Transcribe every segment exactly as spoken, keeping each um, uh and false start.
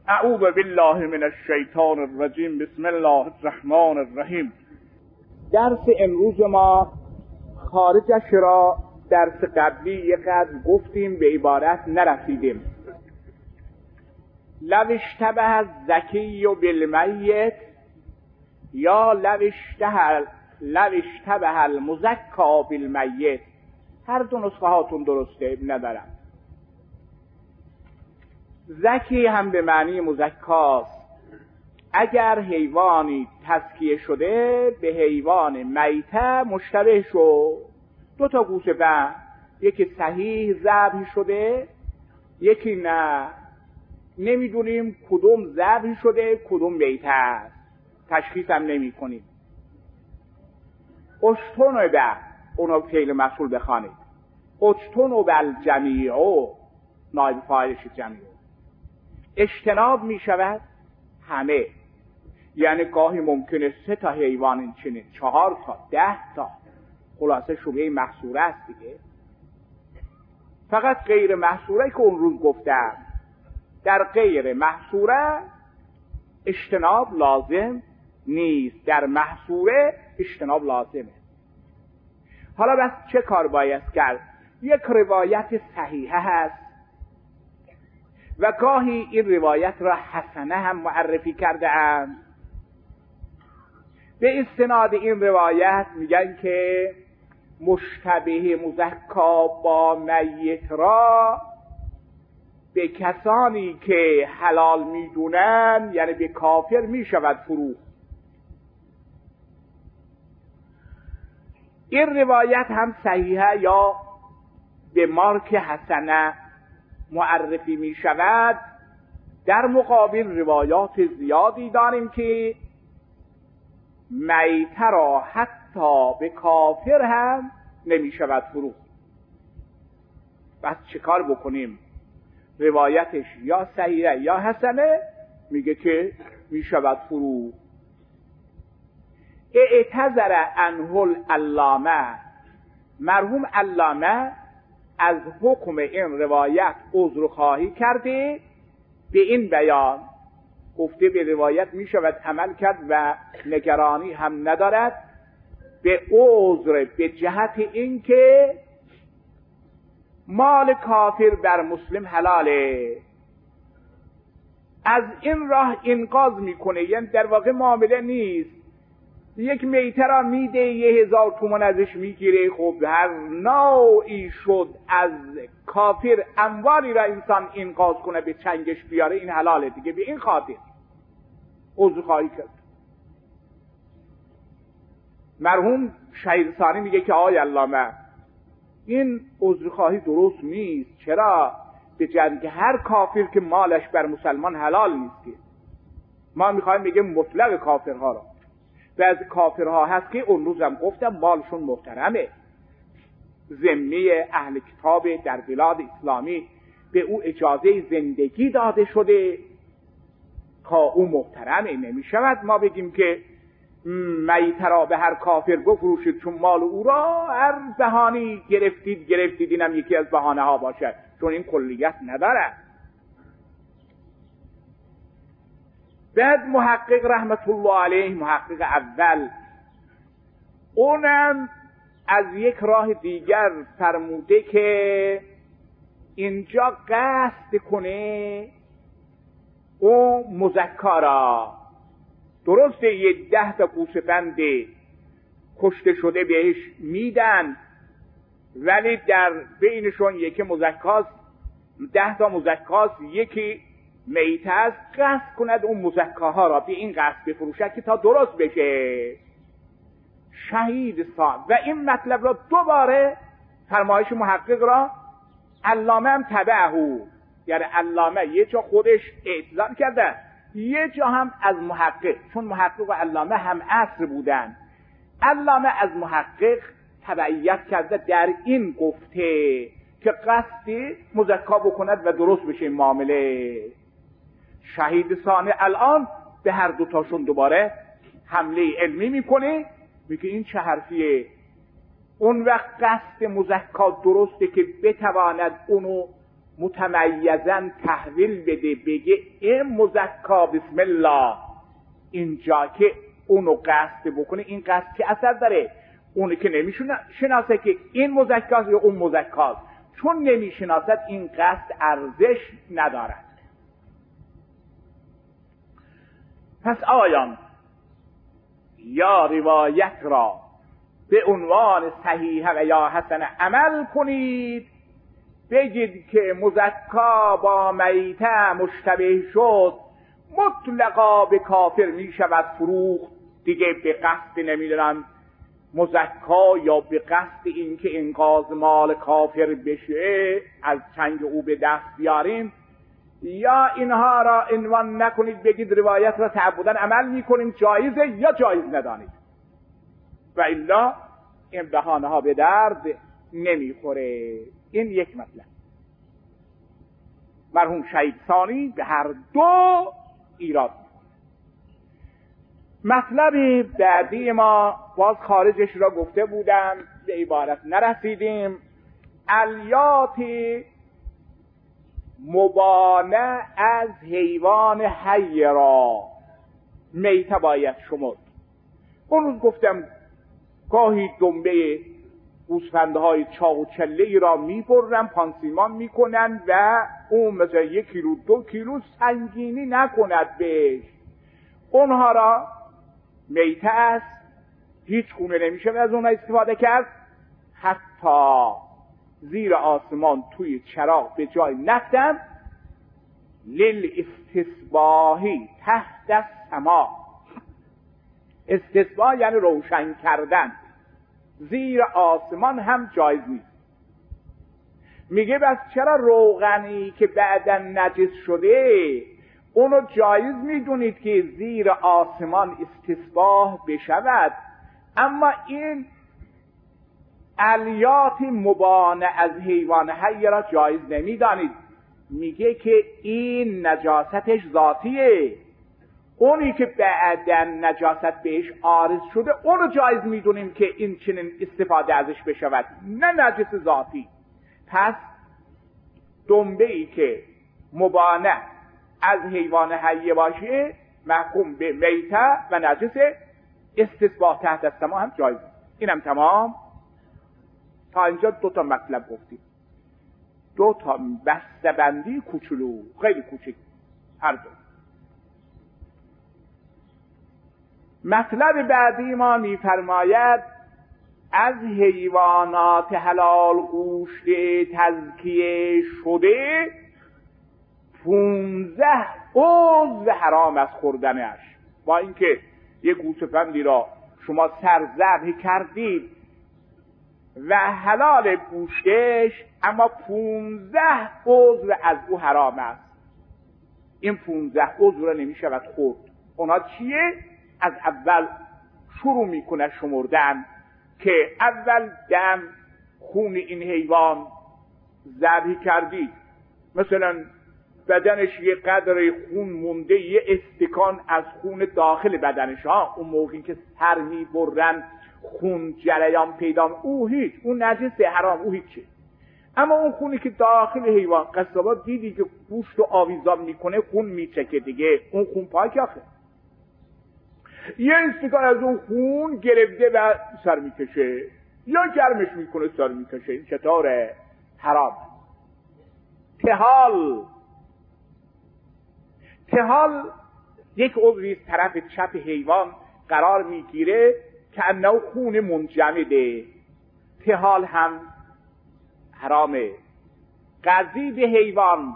اعوذ بالله من الشیطان الرجیم. بسم الله الرحمن الرحیم. درس امروز ما خارجش را درس قبلی یک قدر گفتیم، به عبارت نرسیدیم. لو اشتبه الزکی و بالمیت یا لو اشتبه لو اشتبه المزکا بالمیت. هر دو نسخه هاتون درسته، ندارم. زکی هم به معنی مزکاست. اگر حیوانی تزکیه شده به حیوان میته مشتبه شد، دو تا گوسفند، یکی صحیح ذبح شده یکی نه، نمیدونیم کدوم ذبح شده کدوم میته است، تشخیص هم نمی کنیم. اشتون به اونو فعل مفعول بخوانید. اشتون به الجمیع، نایب فاعلش جمیع. اجتناب می شود همه، یعنی گاهی ممکنه سه تا حیوان این چنین، چهار تا، ده تا، خلاصه شبهه محصوره است دیگه. فقط غیر محصوره که اون روز گفتم، در غیر محصوره اجتناب لازم نیست، در محصوره اجتناب لازمه. حالا بس چه کار باید کرد؟ یک روایت صحیحه هست و گاهی این روایت را حسنه هم معرفی کرده اند. به استناد این روایت میگن که مشتبه مزکا با میت را به کسانی که حلال میدونن، یعنی به کافر میشود فروخت. این روایت هم صحیحه یا به مارک حسنه معرفی می شود. در مقابل روایات زیادی داریم که میته را حتی به کافر هم نمی شود فروخت. بس چه کار بکنیم؟ روایتش یا صحیحه یا حسنه، میگه که می شود فروخت. اعتذر عنه العلامه، مرحوم علامه از حکم این روایت عذرخواهی کرده. به این بیان گفته به روایت می شود عمل کرد و نگرانی هم ندارد، به عذر به جهت این که مال کافر بر مسلم حلاله. از این راه انقاذ میکنه، یعنی در واقع معامله نیست. یک میته را میده، یه هزار تومان ازش میگیره. خب هر نوعی شد از کافر اموالی را انسان انقاذ کنه، به چنگش بیاره، این حلاله دیگه. به این خاطر عذرخواهی کرد. مرحوم شهیدثانی میگه که آقای علامه این عذرخواهی درست نیست. چرا؟ به جنگ هر کافر که مالش بر مسلمان حلال نیست که. ما میخوایم بگیم مطلق کافرها را. بعضی کافرها هست که اون روزم گفتم مالشون محترمه، ذمه اهل کتاب در بلاد اسلامی به او اجازه زندگی داده شده تا او محترمه. نمی شود ما بگیم که میته را به هر کافر بفروشید چون مال او را هر بهانی گرفتید گرفتید اینم یکی از بهانه ها باشد، چون این کلیت نداره. بعد محقق رحمت الله علیه، محقق اول، اونم از یک راه دیگر فرموده که اینجا قصد کنه او مزکا را، درسته یه ده تا گوسفند کشته شده بهش میدن، ولی در بینشون یکی مزکاست، ده تا مزکاست، یکی میته است. قصد کند اون مزکاها را به این قصد بفروشد که تا درست بشه. شهید سان و این مطلب را دوباره فرمایش محقق را علامه هم تبعهو، یعنی علامه یه جا خودش اعتذار کرده، یه جا هم از محقق، چون محقق و علامه هم عصر بودن، علامه از محقق تبعیت کرده در این گفته که قصدی مزکا بکند و درست بشه این معامله. شهید ثانی الان به هر دوتاشون دوباره حمله علمی میکنه، میگه این چه حرفیه؟ اون وقت قصد مزکا درسته که بتواند اونو متمیزن تحویل بده، بگه این مزکا بسم الله، اینجا که اونو قصد بکنه، این قصد که اثر داره. اونی که نمیشناسه که این مزکاست یا اون مزکاست، چون نمیشناسد این قصد ارزش ندارد. پس آیان یا روایت را به عنوان صحیح و یا حسن عمل کنید، بگید که مزکا با میته مشتبه شد، مطلقا به کافر می شود فروخت. دیگه به قصد نمیدونم مزکا یا به قصد این که انقاذ مال کافر بشه از چنگ او به دست بیاریم، یا اینها را عنوان نکنید، بگید روایت را تعبداً عمل میکنیم، جایزه یا جایز ندانید، و الا این بهانه ها به درد نمیخوره. این یک مطلب. مرحوم شهید ثانی به هر دو ایراد. مطلب بعدی ما باز خارجش را گفته بودم، به عبارت نرسیدیم. الیات مبانه از حیوان حی را میته باید شمرد. اون روز گفتم گاهی دنبه گوسفندهای چاق و چله ای را میبرن، پانسیمان میکنن و اون مثلا یک کیلو دو کیلو سنگینی نکند بهش، اونها را میته است، هیچ گونه نمیشه از اونها استفاده کرد. حتی زیر آسمان توی چراغ به جای نفتم لیل استصباحی تحت السما، استصباح یعنی روشن کردن، زیر آسمان هم جایز نیست. میگه بس چرا روغنی که بعدا نجس شده اونو جایز میدونید که زیر آسمان استصباح بشود، اما این الیات مبانه از حیوان حی را جایز نمیدانید. میگه که این نجاستش ذاتیه، اونی که بعداً نجاست بهش عارض شده اونو جایز میدونیم که این چنین استفاده ازش بشود، نه نجس ذاتی. پس دنبه ای که مبانه از حیوان حی باشه محکوم به میته و نجس، استصباح تحت السما هم جایز. اینم تمام. تا اینجا دو تا مطلب گفتیم، دو تا بسته‌بندی کوچولو، خیلی کوچک هر دو. مطلب بعدی ما میفرماید از حیوانات حلال گوشت تزکیه شده پونزده عضو حرام از خوردنش. با اینکه یک گوسفندی را شما سرذبح کردید و حلال گوشتش، اما پونزده عضو از او حرام است. این پونزده عضو را نمی شود خورد. اونا چیه؟ از اول شروع میکنه شمردن که اول دم خون این حیوان ذبح کردید، مثلا بدنش یه قدر خون مونده، یه استکان از خون داخل بدنش ها، اون موقعی که سر میبرن خون جریان پیدا، او هیچ، اون نجس حرام، او هیچه. اما اون خونی که داخل حیوان، قصابات دیدی که گوشت و آویزان میکنه خون میچکه دیگه، اون خون پاک آخه. یه استکان از اون خون گرفته و سر میکشه یا گرمش میکنه سر میکشه، این چطوره؟ حرام. تهال تهال یک عضوی طرف چپ حیوان قرار میگیره که انه خون منجمده، تهال هم حرامه. قضیب حیوان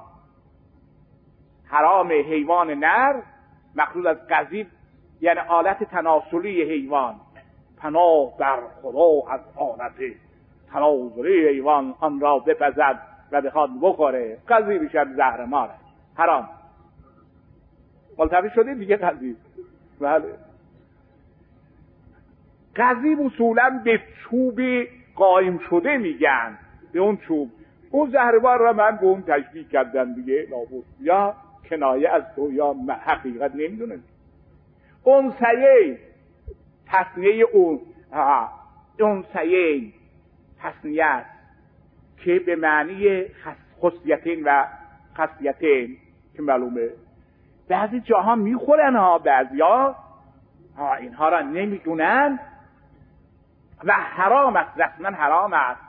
حرام، حیوان نر، مقصود از قضیب یعنی آلت تناسلی حیوان، پناه در خدا از آلت تناسلی حیوان آن را بپزد و بخواد بخوره، قضیبش هم زهر ماره، حرام. ملتفی شده دیگه قضیب. بله، قضیب اصولا به چوب قایم شده میگن، به اون چوب. اون زهربار را من به اون تشبیه کردم دیگه، لابد یا کنایه از تو یا حقیقت نمیدونم. اون سیه تصنیه اون اون سیه تصنیه است که به معنی خصیتین و خصیتین که معلومه. بعضی جاها میخورن ها، بعضی ها اینها را نمیدونن و حرام است، رسما حرام است.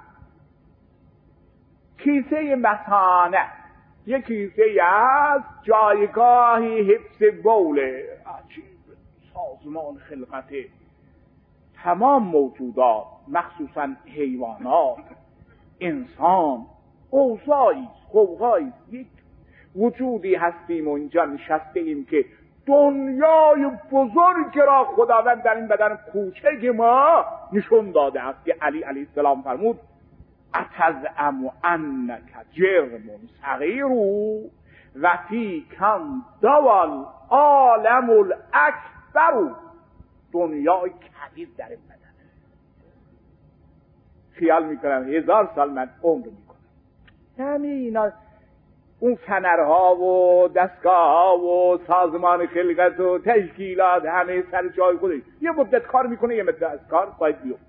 کیسه مثانه یک کیسه از جایگاهی حفظ بوله، عجیب سازمان خلقت تمام موجودات، مخصوصا حیوانات، انسان، اوضاعی قوقایی، یک وجودی هستیم و اینجا نشسته ایم که دنیای بزرگ را خداوند در این بدن کوچک ما نشون داده است که علی علیه السلام فرمود اتزعم انک جرم صغیر و فی کم دوال عالم الاکبر. دنیای کبیر در این بدن. خیال میکنم هزار سال من عمر میکنم، همینا اون فنرها و دستگاه ها و سازمان خلقت و تشکیلات همه سر جای خودش، یه مدت کار میکنه، یه مدت از کار باید بیفته.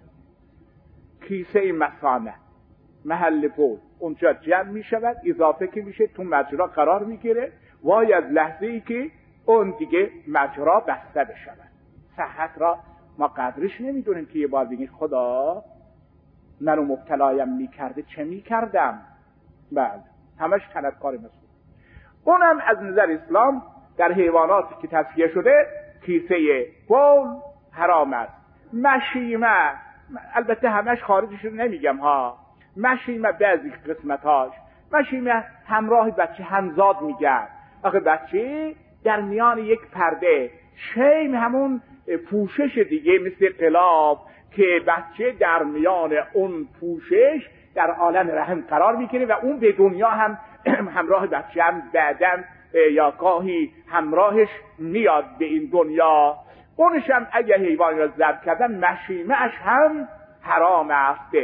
کیسه مثانه محل بول اونجا جمع میشود، اضافه که میشه تو مجرا قرار میگیره، وای از لحظه ای که اون دیگه مجرا بسته بشود. صحت را ما قدرش نمیدونیم که یه بار دیگه خدا منو مبتلایم میکرده چه میکردم. بعد همش طلبکار مسئول. اونم از نظر اسلام در حیواناتی که تصفیه شده کیسه بول حرام است. مشیمه البته همش خارجش رو نمیگم ها، مشیمه بعضی قسمتاش، مشیمه همراه بچه همزاد میگرد. آخه بچه در میان یک پرده، شیم همون پوشش دیگه مثل قلاب که بچه در میان اون پوشش در عالم رحم قرار میگیره و اون به دنیا هم همراه بچه هم بعدم یا گاهی همراهش میاد به این دنیا. اونش هم اگه حیوانی را ذبح کردن مشیمه‌اش هم حرام است.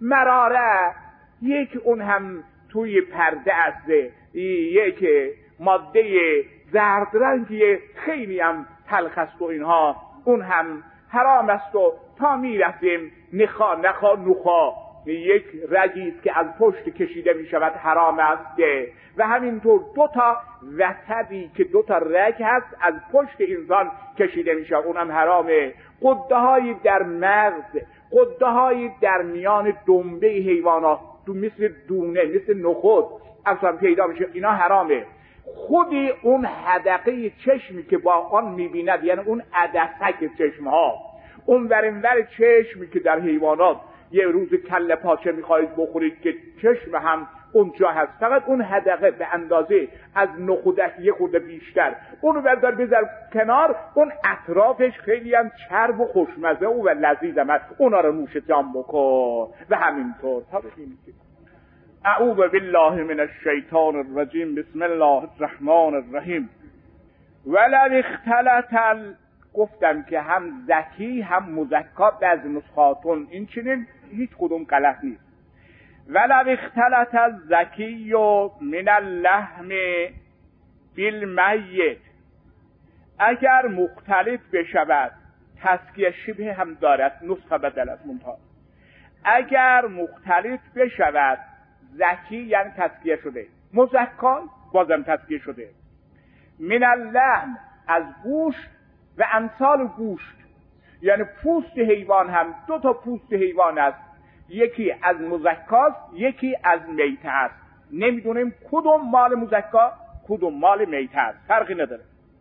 مراره یک اون هم توی پرده است، یک ماده زرد رنگی خیلی هم تلخ است و اینها، اون هم حرام است. و تا میرسیم نخا نخا نخا یک رگی است که از پشت کشیده می شود حرام است و همینطور دو تا وتدی که دو تا رگ هست از پشت انسان کشیده می شود، اونم حرامه. قده های در مغز، قده های در میان دنبه حیوانات مثل دونه مثل نخود اصلا پیدا میشه، اینا حرامه. خودی اون حدقه چشمی که با آن میبیند، یعنی اون عدسک چشم ها، اون ورنور چشمی که در حیوانات یه روز کله پاچه میخواهید بخورید که چشم هم اونجا هست، فقط اون حدقه به اندازه از نخودک یه خورده بیشتر، اونو بردار بذار کنار، اون اطرافش خیلی هم چرب و خوشمزه و لذیذ هم هست، اونا رو نوش جان بکن. و همینطور تا ببینید. اعوذ بالله من الشیطان الرجیم، بسم الله الرحمن الرحیم. ولو اختلط ال... گفتم که هم زکی هم مزکا بعض نسخاتون این چنین، هیچ کدوم غلط نیست. ولو اختلط الزکی من اللحم بالمیت، اگر مختلط بشود، تسکیه شبه هم دارد، نسخه بدل از منتها، اگر مختلط بشود، زکی یعنی تسکیه شده، مزکا بازم تسکیه شده، من اللحم از گوشت و امثال گوشت، یعنی پوست حیوان هم دو تا پوست حیوان است، یکی از مزکاست یکی از میته است، نمیدونیم کدوم مال مزکا کدوم مال میته است، فرقی نداره.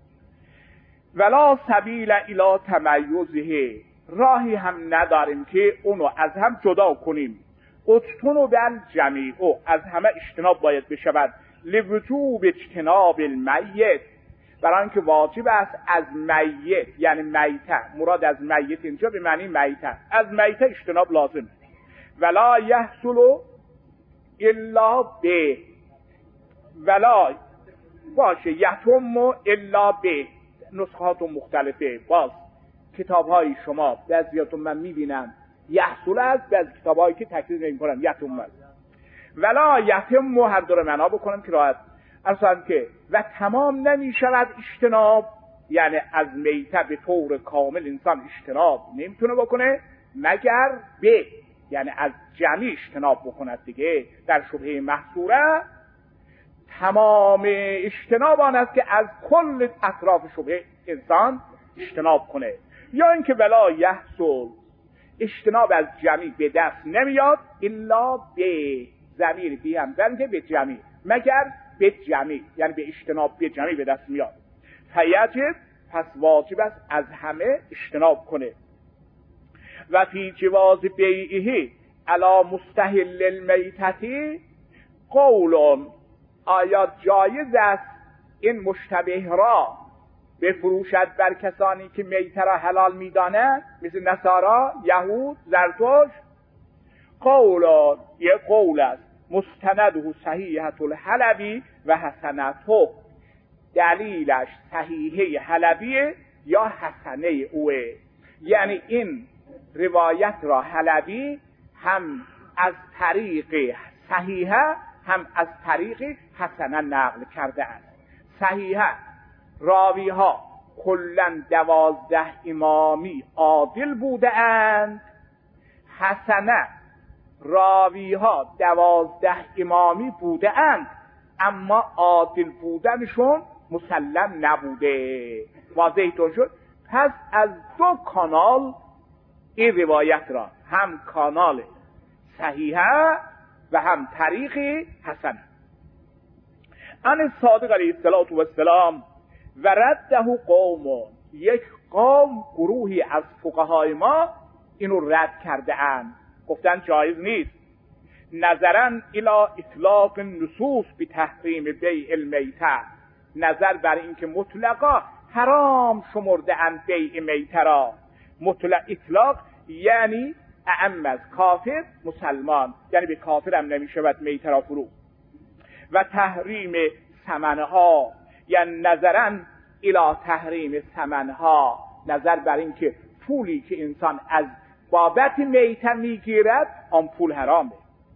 ولا سبیل الی تمیزه، راهی هم نداریم که اونو از هم جدا کنیم. اجتنوا بالجمیع، از همه اجتناب باید بشود. لوجوب اجتناب المیت، برای اینکه واجب است از میت، یعنی میته، مراد از میت اینجا به معنی میته، از میته اجتناب لازم. ولا یحصل الا به، ولا باشه یتم الا به، نسخات مختلفه. باز کتاب های شما بعضیاتون من میبینم یحصل است، بعضی کتاب هایی که تکریر نمی کنن یتم است. ولا یتم هر دور معنا بکنم که راحت اصلا که و تمام نمی شود اجتناب، یعنی از میته به طور کامل انسان اجتناب نمیتونه بکنه مگر به، یعنی از جمعی اجتناب بکند دیگه. در شبهه محصوره تمام اجتناب آن است که از کل اطراف شبهه انسان اجتناب کنه. یا اینکه ولا یحصل، اجتناب از جمعی به دست نمیاد الا به ضمیر بی همزن که به جمعی، مگر به جمعی، یعنی به اجتناب به جمعی به دست میاد. فیجب، پس واجب است از همه اجتناب کنه. و فی جواز بیعه علی مستحل المیتتی قولون، آیا جایز است این مشتبه را بفروشد بر کسانی که میته را حلال میدانند، مثل نصارا، یهود، زرتشت؟ قولون، یه قول است، مستنده صحیحه الحلبی و حسنته، دلیلش صحیحه حلبی یا حسنه اوه. یعنی این روایت را حلبی هم از طریق صحیحه هم از طریق حسنه نقل کرده است. صحیحه راوی ها کلن دوازده امامی عادل بوده اند، حسنه راوی ها دوازده امامی بوده اند اما عادل بودنشون مسلم نبوده. واضح طور شد؟ پس از دو کانال این روایت را، هم کانال صحیحه و هم طریق حسنه. ان صادق علیه السلام و رده قوم، یک قوم، گروهی از فقهای ما اینو رد کرده اند، گفتن جایز نیست. نظرا الی اطلاق نصوص به تحریم بیع المیته، نظر بر اینکه مطلقا حرام شمرده اند بیع میته را. مطلق اطلاق یعنی اعم از کافر مسلمان، یعنی به کافر هم نمی شود میته را فرو. و تحریم ثمنها، یعنی نظرا الی تحریم ثمنها، نظر بر اینکه پولی که انسان از بابت میته میگیرد آن پول حرامه.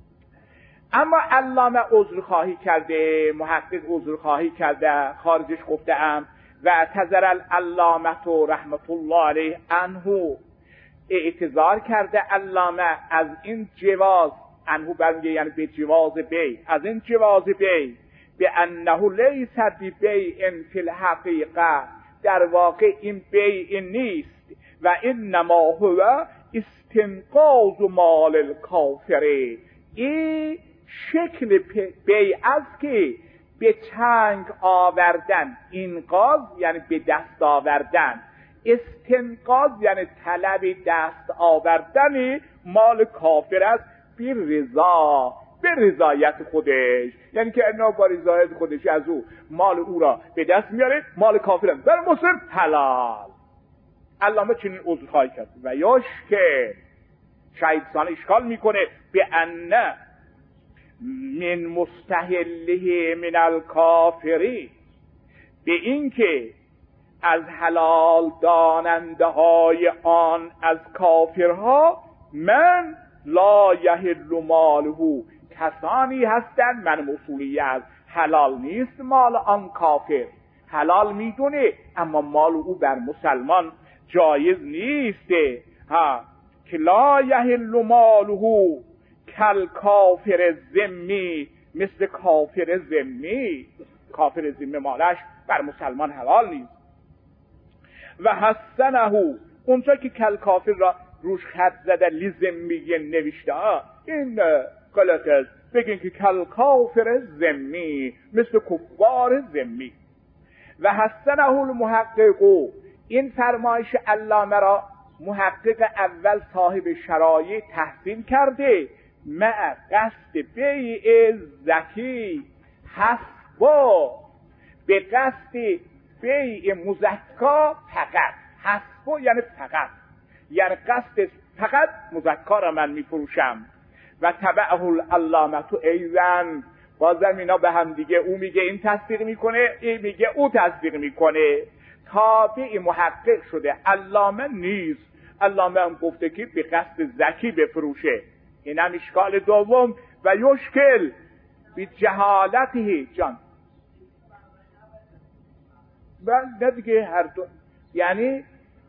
اما علامه عذرخواهی کرده، محقق عذرخواهی کرده، خارجش گفته ام و اعتذر العلامه رحمت الله علیه عنه، اعتذار کرده علامه از این جواز، عنه برمیگه یعنی به جواز بیع، از این جواز بیع، به انه لیس ببیع فی الحقیقه، در واقع این بیع نیست و انما هو استنقاذ مال الکافر، این شکل بیع است که به چنگ آوردن، انقاذ یعنی به دست آوردن، استنقاذ یعنی طلب دست آوردن مال کافر است، بی رضا، به رضایت خودش، یعنی که اینا با رضایت خودش از او مال او را به دست میاره، مال کافر است در مسلم حلال. علامه چنین عذرخواهی کرد و یاش که شاید اشکال میکنه به ان من مستحله من الکافری، به این که از حلال داننده های آن از کافرها، من لا یحل ماله، کسانی هستند، من موصولیه از حلال نیست مال آن کافر، حلال میدونه اما مال او بر مسلمان جایز نیسته. ها که لا یحل ماله کل کافر ذمی، مثل کافر ذمی، کافر ذمی مالش بر مسلمان حلال نیست. و حسنه، اونجا که کل کافر را روش خط زده لذمی نوشته، این غلط است، بگین که کل کافر ذمی، مثل کفار ذمی. و حسنه المحقق، این فرمایش علامه را محقق اول صاحب شرایع تحسین کرده، مع قصد بیع زکی حسبا، به قصد بیع مزکا فقط، حسبا یعنی فقط، یعنی قصد فقط مزکا را من میفروشم. و تبعه العلامه ایضا، بازم اینا به هم دیگه، او میگه این تصدیق میکنه، این میگه او تصدیق میکنه، تابع محقق شده، علامه نیست. علامه هم گفته که به قصد زکی بفروشه، این هم اشکال دوم. و یشکل بی جهالته جان، و نه دیگه هر دو، یعنی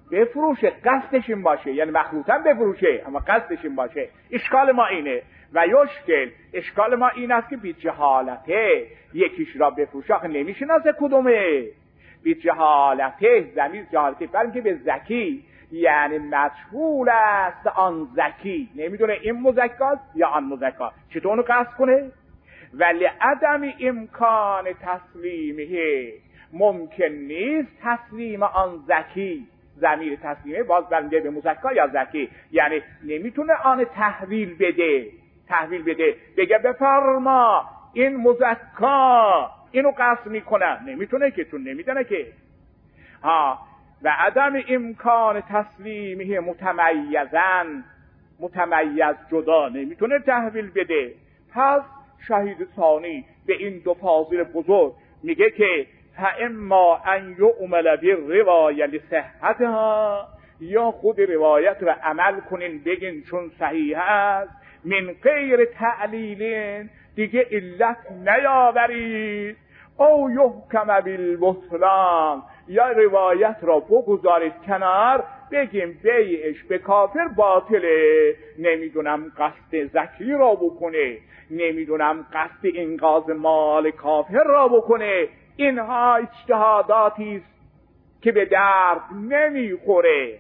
بفروشه، قصدش این باشه، یعنی مخلوطا بفروشه اما قصدش این باشه. اشکال ما اینه و یشکل، اشکال ما این است که بی جهالته یکیش را بفروشه، آخه نمیشناسه کدومه. بی جهالته، ضمیر جهالته برمی که به ذکی، یعنی مجهول است آن ذکی، نمیدونه این مزکاست یا آن مزکا، چطور اونو قصد کنه؟ ولی عدم امکان تسلیمه، ممکن نیست تسلیم آن ذکی. ضمیر تسلیمه باز برمیگرده به مزکا یا ذکی، یعنی نمیتونه آن تحویل بده، تحویل بده بگه بفرما این مزکا اینو قصد میکنه، نمیتونه که، چون نمیدونه که. ها و عدم امکان تسلیمه متمیزن، متمیز جدا نمیتونه تحویل بده. پس شهید ثانی به این دو فاضل بزرگ میگه که فاما ان یعمل بالروايه لصحتها، یا خود روایت رو عمل کنین بگین چون صحیح است، من غیر تعلیل، دیگه علت نیاورید، او یحکم بالبطلان، یا روایت را بگذارید کنار بگیم بیعش به کافر باطله، نمیدونم قصد زکی را بکنه، نمیدونم قصد انقاذ مال کافر را بکنه. اینها اجتهاداتی است که به درد نمیخوره،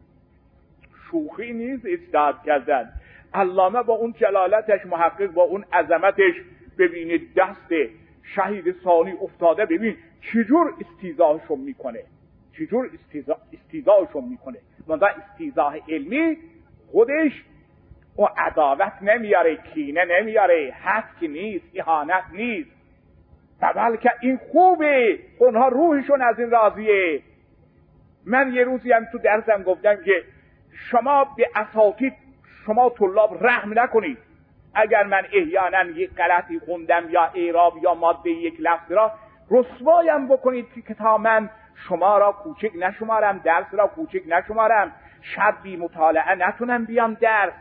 شوخی نیست اجتهاد کردن. علامه با اون جلالتش، محقق با اون عظمتش، ببینید دست شهید ثانی افتاده، ببین چجور استیضاحشون میکنه، چجور استیضاحشون میکنه. منتها استیضاح علمی خودش و عداوت نمیاره، کینه نمیاره، حق نیست، اهانت نیست، بلکه این خوبه، اونها روحشون از این راضیه. من یه روزی هم تو درسم گفتم که شما به اساتید، شما طلاب رحم نکنید. اگر من احیانا یک غلطی خوندم یا اعراب یا ماده یک لفظ را، رسوایم بکنید که تا من شما را کوچک نشمارم، درس را کوچک نشمارم، شبی مطالعه نتونم بیام درس.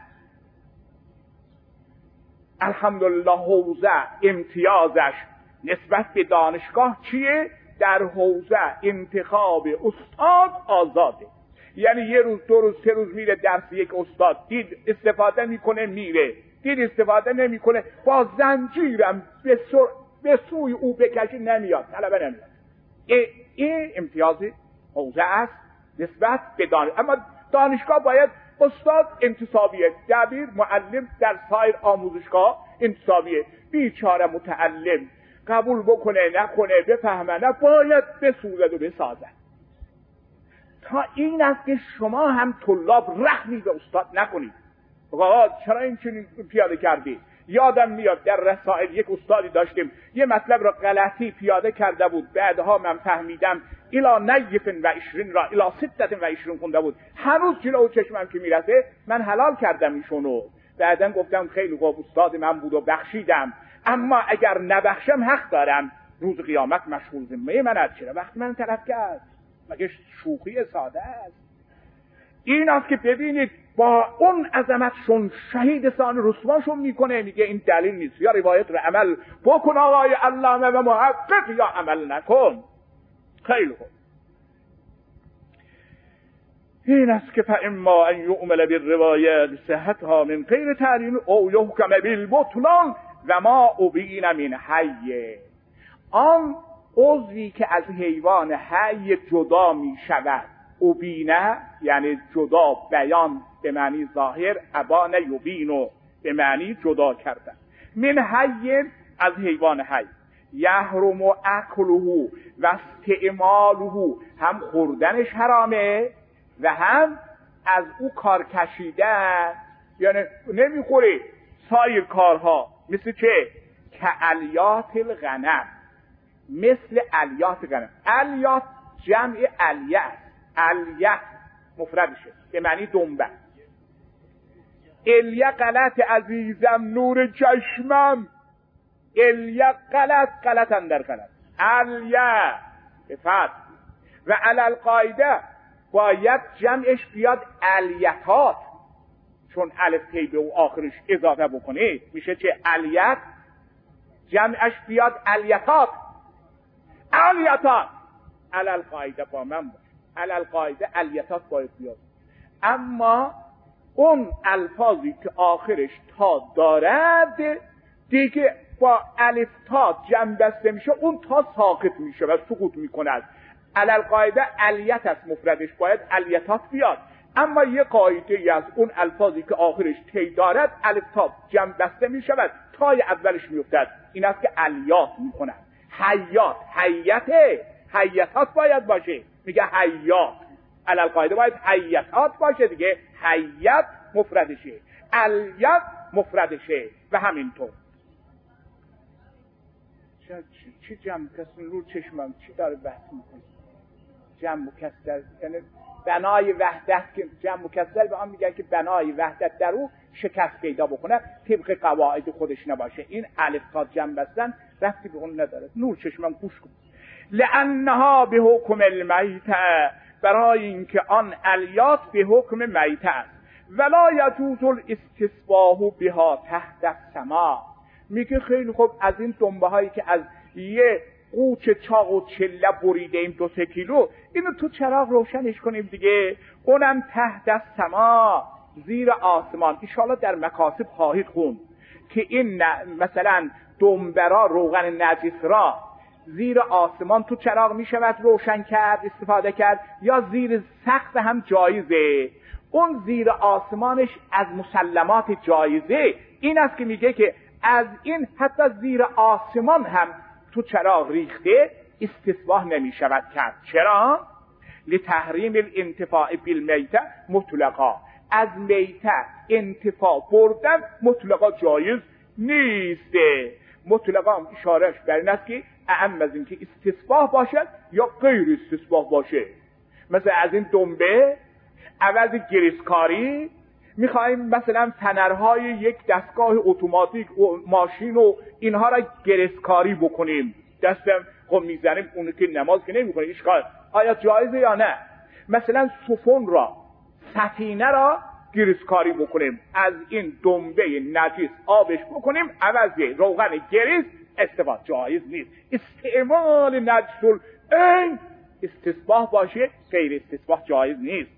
الحمدلله حوزه امتیازش نسبت به دانشگاه چیه؟ در حوزه انتخاب استاد آزاده، یعنی یه روز دو روز سه روز میره درس یک استاد، دید استفاده میکنه میره، دید استفاده نمیکنه با زنجیرم به, سر... به سوی او بکشی نمیاد، طلبه نمیاد. این امتیاز حوزه است نسبت به دانش. اما دانشگاه باید استاد انتصابیه، دبیر معلم در سایر آموزشگاه انتصابیه. بیچاره متعلم قبول بکنه نکنه بفهمه نه، باید بسوزد و بسازد. تا این است که شما هم طلاب رحمی به استاد نکنید. آقا چرا این چنین پیاده کردی؟ یادم میاد در رسائل یک استادی داشتیم یه مطلب را غلطی پیاده کرده بود، بعدها من فهمیدم الی نیفن و عشرین را الی ستت و عشرین خونده بود. هنوز جلو چشمم که میرسه من حلال کردم ایشونو. بعدم گفتم خیلی خوب استاد من بود و بخشیدم، اما اگر نبخشم حق دارم روز قیامت مشغول ذمه من است. چرا وقتی من طرف کرد؟ مگه شوخی ساده است؟ این است که ببینید با اون عظمتشون شهید ثانی رسواشون میکنه، میگه این دلیل نیست، یا روایت رو عمل بکن آقای علامه و محقق یا عمل نکن. خیلی خوب. این است که فاما ان یعمل بالروايه لصحتها من غیر تعلیم او یحکم بالبطلان و ما ابین من حی، آن عضوی که از حیوان حی جدا می شود، ابینه یعنی جدا، بیان به معنی ظاهر، ابان یبینو به معنی جدا کردن، من حی از حیوان حی، یحرم اکله و استعماله، هم خوردنش حرامه و هم از او کار کشیدن، یعنی نمیخوره سایر کارها. مثل چه؟ که الیات الغنم، مثل الیات غنم. الیات جمع الیه، الیه مفردشه به معنی دنبه. الیه غلط عزیزم، نور چشمم، الیه غلط، غلط اندر غلط، الیه بفرد. و علل قاعده باید جمعش بیاد الیتات، چون الف تی به او آخرش اضافه بکنه میشه چه؟ الیت. جمعش بیاد الیتات، الیتات علل قاعده با من باشه. علل قاعده الیتات باید بیاد. اما اون الفاظی که آخرش تا دارد دیگه با الف تا جمع بسته میشه، اون تا ساقط میشه و سقوط میکند. علل قاعده الیت است مفردش، باید الیتات بیاد. اما یه قاعده ای از اون الفاظی که آخرش تی دارد الف تا جمع بسته میشود، تای اولش میافتد، این است که الیات میکند. حیات، حیته، حیاتات باید باشه، میگه حیات. علل قاعده باید حیاتات باشه دیگه، حیات مفردشه، الیت مفردشه و همینطور. چی جمع کسر رو چشمم چی داره بحث میکنه؟ جمع مکسر یعنی بنای وحدت که جمع مکسر به آن میگن که بنای وحدت در او شکست پیدا بکنه، طبق قواعد خودش نباشه. این الف تا جمع بستن رفتی به اون نداره. نور چشمم گوش کن. لانها به حکم المیته، برای اینکه آن الیات به حکم میته است. ولا یجوز الاستصباح بها تحت السماء. میگه خیلی خوب، از این دنبه هایی که از یه قوچ چاق و چله بریده ایم دو سه کیلو، اینو تو چراغ روشنش کنیم دیگه، اونم تحت السماء، زیر آسمان. انشاءالله در مکاسب خواهید خوند که این مثلا دنبرا روغن نجس را زیر آسمان تو چراغ میشود روشن کرد، استفاده کرد، یا زیر سقف هم جایزه. اون زیر آسمانش از مسلمات جایزه این است که میگه که از این حتی زیر آسمان هم تو چراغ ریخته استصباح نمی شود کرد. چرا؟ لتحریم الانتفاع بالمیته مطلقا، از میته انتفاع بردن مطلقا جایز نیسته. مطلقا هم اشارهش بر این است که اهم از این که استصباح باشد یا غیر استصباح باشه. مثلا از این دنبه عوض گریسکاری میخوایم مثلا فنرهای یک دستگاه اتوماتیک و ماشین و اینها را گریسکاری بکنیم، دستم خب میزنیم، اونو که نماز که نمیکنه اشکال، آیا جایزه یا نه؟ مثلا سفن را، سفینه را گریسکاری بکنیم، از این دنبه نجس آبش بکنیم، عوض روغن گریس استفاده جایز نیست. استعمال نجس این استصباح باشه، غیر استصباح جایز نیست.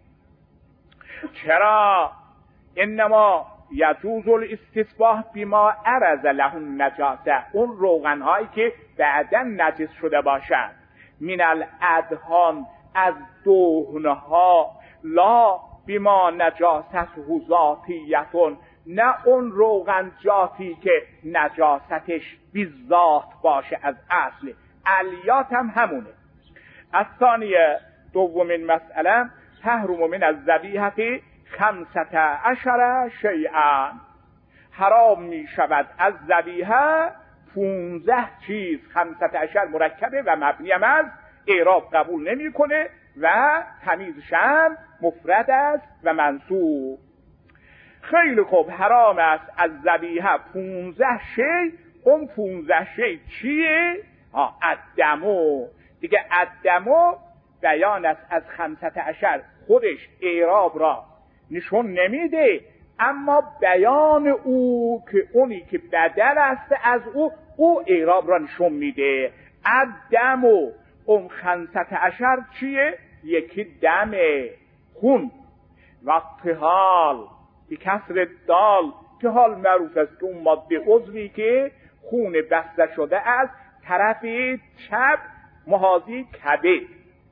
چرا؟ انما یجوز الاستصباح بما عرض له النجاسه، اون روغن هایی که بعداً نجس شده باشد، من الادهان، از دهنها، لا بما نجاسته ذاتیتون، نه اون روغن جاتی که نجاستش بی‌ذات باشه از اصل. الیات هم همونه. از ثانیه دومین مسئله، تحرم من الذبیحه خمسة عشر شیئا، حرام می شود از ذبیحه پونزده چیز. خمسة عشر مرکبه و مبنی هم از اعراب قبول نمی کنه و تمیزش هم مفرد است و منصوب. خیلی خوب، حرام است از ذبیحه پونزده شی. اون پونزده شی چیه؟ ها، الدمو دیگه. الدمو بیان است از خمسة عشر، خودش اعراب را نشون نمیده، اما بیان او که اونی که بدل است از او، او اعراب را نشون میده. الدمو، اون خمسة عشر چیه؟ یکی دم، خون. و طحال به کسر دال، طحال معروف است که اون ماده عضوی که خون بسته شده از طرف چپ محاذی کبد.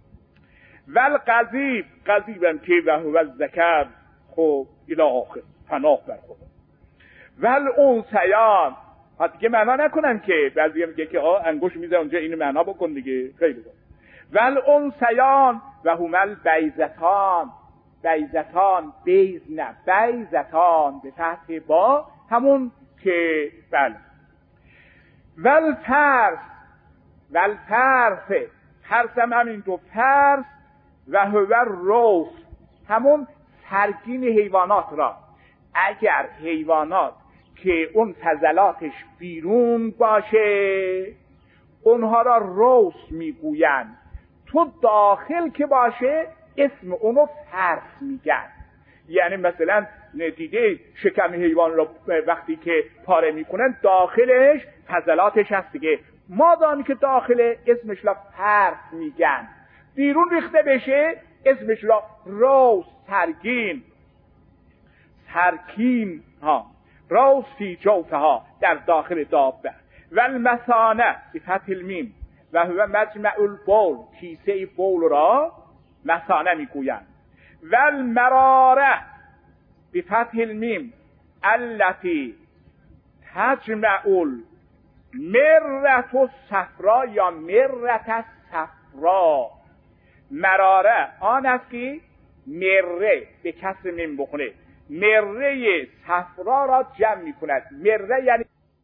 ول قضیب، قضیبم که و هو الذکر، خب الی آخر، پناه بر خود. ول انثیان، ها دیگه معنا نکنن که بعضی میگه که آ انگوش میزه اونجا اینو معنا بکن دیگه، خیلی خوب. ول انثیان و هما البیضتان، بیضتان، بیض نه بیضتان به فتح با، همون که بله. ول فرس، ول فرس، فرس هم همین تو فرس و هو روس، همون سرگین حیوانات را. اگر حیوانات که اون فضلاتش بیرون باشه اونها را روس میگوین، تو داخل که باشه اسم اونو فرس میگن. یعنی مثلا دیده شکم حیوان را وقتی که پاره میکنن داخلش فضلاتش هست دیگه، مادامی که داخل اسمش را فرس میگن. بیرون ریخته بشه اسمش را راس سرگین سرکین ها راس فی جوفها در داخل دابه و المثانه بفتح المیم و هو مجمع البول کیسه بول را مثانه میگویند و المراره بفتح المیم التي تجمع المرة الصفرا یا مرة الصفرا مراره آن است که مره به کسر میم بخونه مره صفرا را جمع می کند. مره یعنی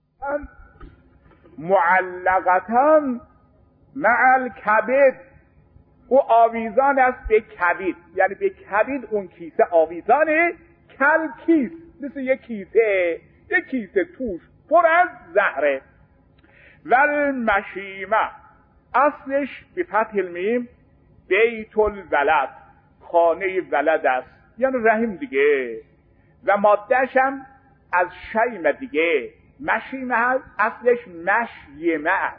معلقتان مع الکبد او آویزان است به کبد یعنی به کبد اون کیسه آویزانه کل کیس مثل یک کیسه یک کیسه توش پر از زهره. والمشیمه اصلش به فتح المیم بیت الولد خانه ولد است یعنی رحم دیگه و مادهش هم از شیمه دیگه مشیمه هست اصلش مشیمه است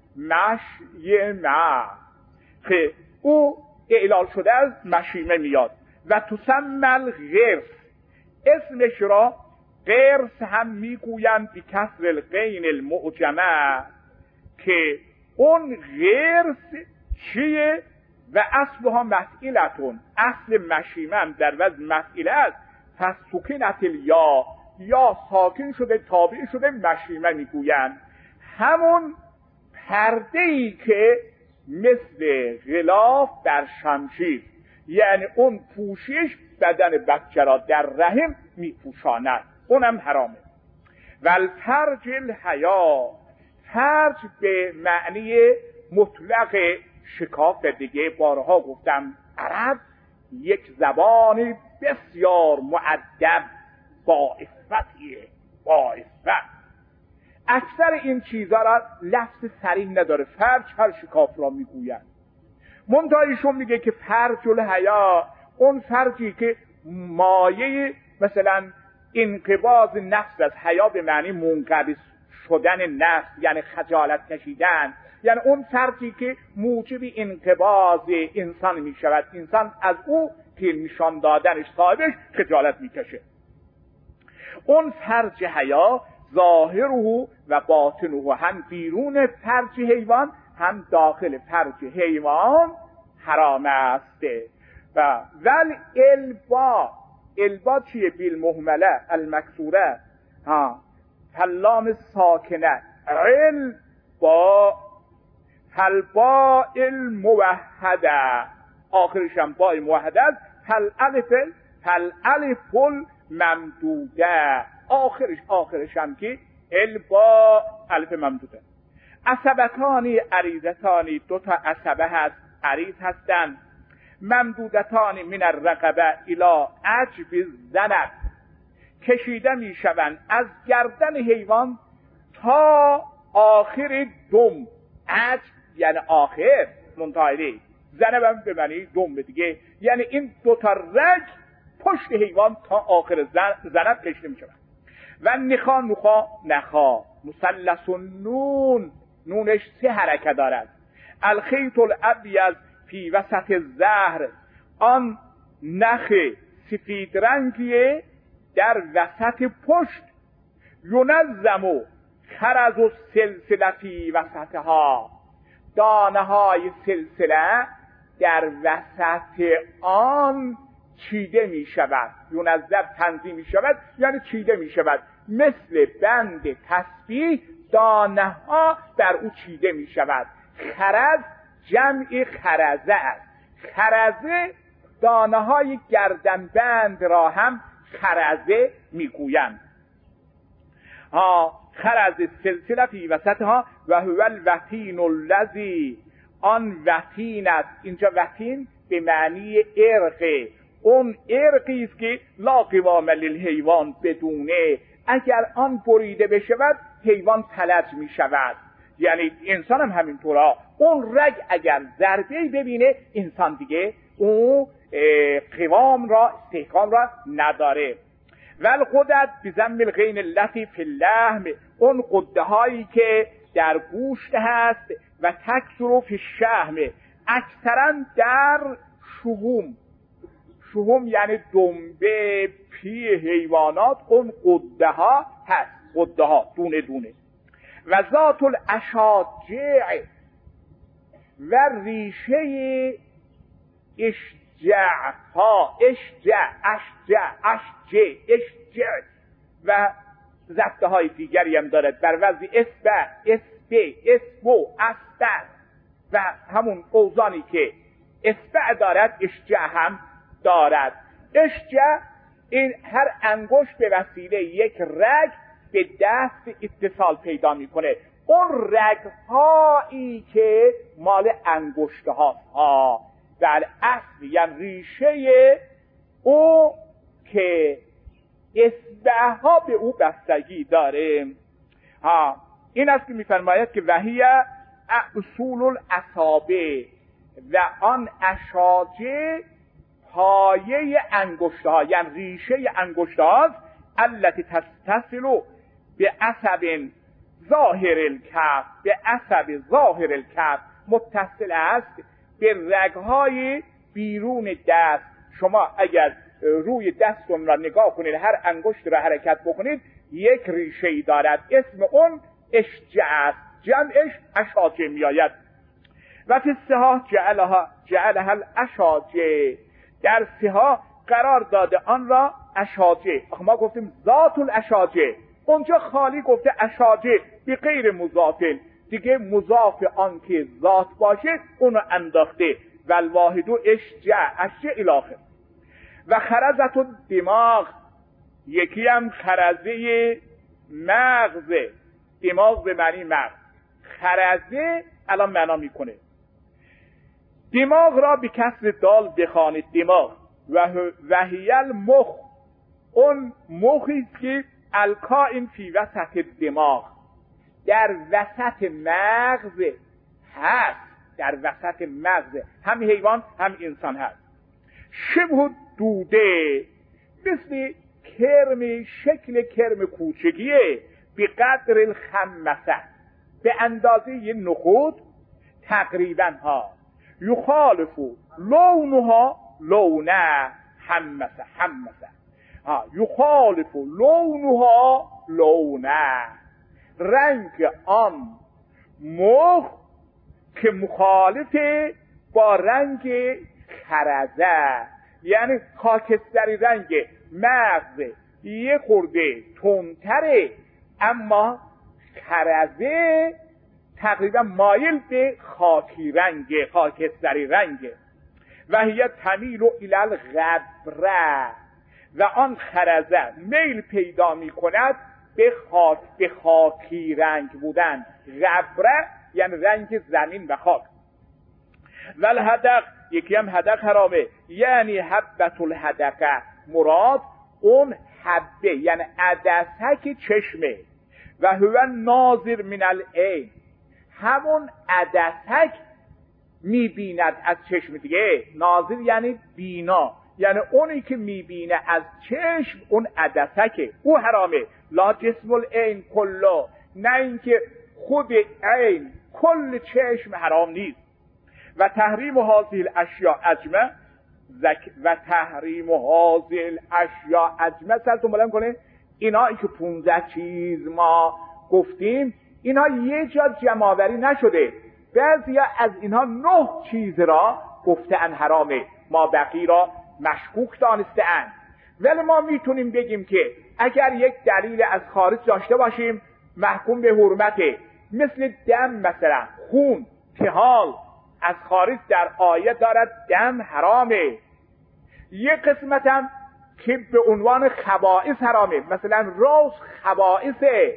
مشیمه که او اعلال شده از مشیمه میاد. و تسمى الغرس اسمش را غرس هم میگویند بی کسر الغین المعجمه که اون غرس چیه و اصلها مفعیلتون اصل مشیمه هم در وزن مفعیل است پس سکینت الیا یا ساکن شده تابع شده مشیمه میگویند همون پرده ای که مثل غلاف در شمشیر یعنی اون پوشش بدن بچه را در رحم میپوشاند اونم حرامه. و الفرج الحیا فرج به معنی مطلق شکاف دیگه بارها گفتم عرب یک زبان بسیار مؤدب با عفتیه با عفت اکثر این چیزها را لفظ صریح نداره فرج هر شکاف را میگویند منتهایشون میگه که فرج الحیا اون فرجی که مایه مثلا انقباض نفس از حیا به معنی منقبض شدن نفس یعنی خجالت کشیدن یعنی اون فرجی که موجب انقباض انسان میشود انسان از او که نشان دادنش صاحبش خجالت میکشه اون فرج حیا ظاهره و باطنه هم بیرون فرج حیوان هم داخل فرج حیوان حرام است. و ول البا البا چیه؟ بالمهمله المکسوره ها فلام ساکنه البا فالبا الموحده آخرش هم با موحده است فالالف فالالف الممدوده آخرش آخرش هم که البا الف ممدوده. عصبتانی عریضتانی دو تا عصبه هست عریض هستند ممدودتانی من الرقبه الی عجب الذنب کشیده می شوند از گردن حیوان تا آخر دم عجب یعنی آخر منتهی ذنب هم به معنی دم دیگه یعنی این دو تا رگ پشت حیوان تا آخر ذنب کشیده می شوند. و نخا نخا نخا مثلث نون نونش سه حرکت دارد الخیط الابیض فی وسط الزهر آن نخ سفید رنگیه در وسط پشت ینظم خرز و سلسلتی وسطها دانه های سلسله در وسط آن چیده می شود ینظم تنظیم می شود یعنی چیده می شود مثل بند تسبیح دانه ها در او چیده می شود. خرز جمع خرزه است خرزه دانه های گردنبند را هم خرزه می گویند ها خرز سلسله فی وسطها و هو الوتین الذی آن وتین است اینجا وتین به معنی ارق اون ارقی است که لا قوام للحیوان بدونه اگر آن بریده بشود حیوان فلج می شود یعنی انسان هم همینطورا اون رگ اگر ضربه‌ای ببینه انسان دیگه اون قوام را استحکام را نداره. والقدد بضم الغین التي فی اللحم اون قده هایی که در گوشت هست و تکثر فی الشحم اکثرا در شهوم، شهوم یعنی دنبه، پی حیوانات، اون قده ها هست، قده ها دونه دونه. و ذات الاشاجع و ریشه اشجع ها، اشجع، اشجع، اشجع، اشجع و ضبطه های دیگری هم دارد بر وزن اسبع، اسبع، اسبو، اسبع و همون اوزانی که اسبع دارد اشجع هم دارد. اشجع این هر انگشت به وسیله یک رگ به دست اتصال پیدا میکنه. اون رگ هایی که مال انگشت ها در اصل یعنی ریشه او که اصبع ها به او بستگی داره. ها این است که میفرماید که وحی اصول الاصابع و آن اشاجع پایه انگشت ها یعنی ریشه انگشت ها التي تتصل به عصب ظاهر الکف، به عصب ظاهر الکف متصل است به رگهای بیرون دست. شما اگر روی دستون را نگاه کنید، هر انگشت را حرکت بکنید، یک ریشه‌ای دارد، اسم اون اشجع است، جمعش اشاجع می آید. و فی السها جعلها جعلها الاشاجع، در سها قرار داده آن را اشاجع. ما گفتیم ذات الاشاجع، اونجا خالی گفته اشاجع به غیر مضاف، دیگه مضاف آن که ذات باشه اونو انداخته. و الواحد اشجع، اشجع الاخر. و خرزت الدماغ، یکی هم خرزه مغز، دماغ به معنی مغز، خرزه الان معنا میکنه. دماغ را به کسر دال بخوانید دماغ. و وحی المخ، اون مخی که الکائن فی وسط دماغ، در وسط مغز هست، در وسط مغز هم حیوان هم انسان هست. شبه دوده، مثل کرم، شکل کرم کوچگیه، به قدر الخمسه، به اندازه یه نخود تقریبا ها. یخالفو لونها لونه حمسه، حمسه ها، یخالفو لونها لونه، رنگ آن مخ که مخالفه با رنگ خرزه، یعنی خاکستری رنگ مغز یه خورده تندتره، اما خرزه تقریبا مایل به خاکی رنگ، خاکستری رنگ. و هی تمیل الی الغبره، و آن خرزه میل پیدا می کند به خاک، به خاکی رنگ بودن. غبره یعنی رنگ زمین و خاک. و الهدق، یکی هم هدق حرامه، یعنی حبت الهدقه، مراد اون حبه یعنی عدسک چشمه. و هو ناظر من العین، همون عدسک میبیند از چشم دیگه. ناظر یعنی بینا، یعنی اونی که میبینه از چشم اون عدسکه، او حرامه. لا جسم العین کلا، نه اینکه خود عین کل چشم حرام نیست. و تحریم هذه الاشیاء اجمع، و تحریم هذه الاشیاء اجمع، سرتون بلند کنه، اینایی که پونزده چیز ما گفتیم اینا یه جا جمع‌آوری نشده، بعضی از اینها نه چیز را گفتن حرامه، ما بقی را مشکوک دانسته‌اند. ولی ما میتونیم بگیم که اگر یک دلیل از خارج داشته باشیم محکوم به حرمته، مثل دم مثلا، خون، تحال از خارج در آیه دارد دم حرامه. یک قسمت هم که به عنوان خبائث حرامه، مثلا راس خبائثه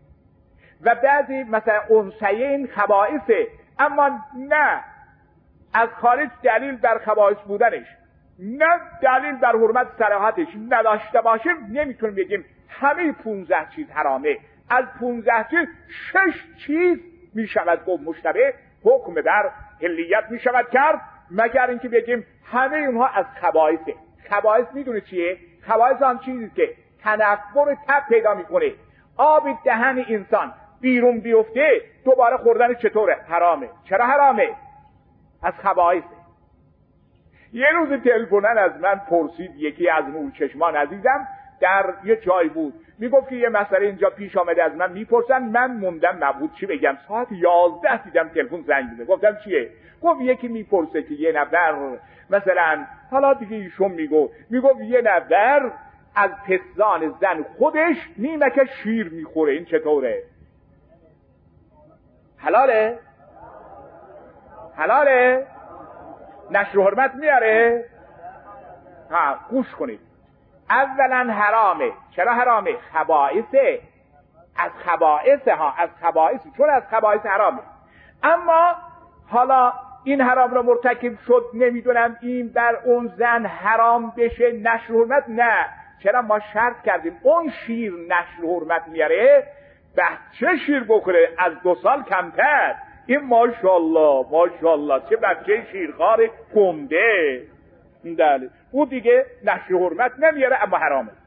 و بعضی مثلا انثیین خبائثه، اما نه از خارج دلیل بر خبائث بودنش، نه دلیل بر حرمت صراحتش نداشته باشیم، نمیتونیم بگیم همه پونزده چیز حرامه. از پونزده چیز شش چیز میشود گفت مشتبه، حکم بر حلیت میشود کرد، مگر اینکه بگیم همه اونها از خبائثه. خبائث میدونه چیه؟ خبائث آن چیزی که تنفر تب پیدا میکنه، آب دهن انسان بیرون بیفته، دوباره خوردن چطوره؟ حرامه. چرا حرامه؟ از خبائثه. یه روز تلفنن از من پرسید یکی از نور چشمان عزیزم، در یه جای بود، میگفت که یه مسئله اینجا پیش آمده، از من میپرسن، من موندم نبود چی بگم. ساعت یازده دیدم تلفن زنگ میزنه، گفتم چیه؟ گفت یکی میپرسه که یه نفر مثلا، حالا دیگه ایشون میگو میگفت یه نفر از پستان زن خودش نیمک شیر میخوره، این چطوره؟ حلاله؟ حلاله؟ نشر و حرمت میاره؟ ها گوش کنید. اولا حرامه. چرا حرامه؟ خبائثه، از خبائث ها، از خبائث، چون از خبائث حرامه. اما حالا این حرام را مرتکب شد، نمیدونم این بر اون زن حرام بشه، نشر و حرمت نه. چرا؟ ما شرط کردیم اون شیر نشر و حرمت میاره، بچه شیر بخوره از دو سال کمتر. این ماشاءالله ماشاءالله چه بچه شیرخوار گنده، بله او دیگه نشر و حرمت نمیاره اما حرامه.